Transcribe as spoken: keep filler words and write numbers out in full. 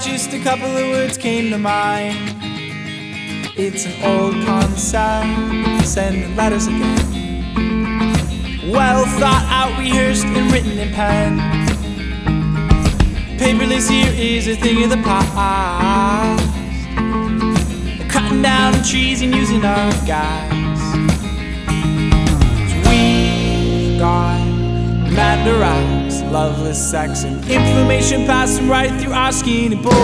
Just a couple of words came to mind. It's an old concept, sending letters again. Well thought out, rehearsed, and written in pen. Paperless here is a thing of the past. Cutting down trees and using our gas. We've got mad neurons, loveless sex, and inflammation passing right through our skin and bones.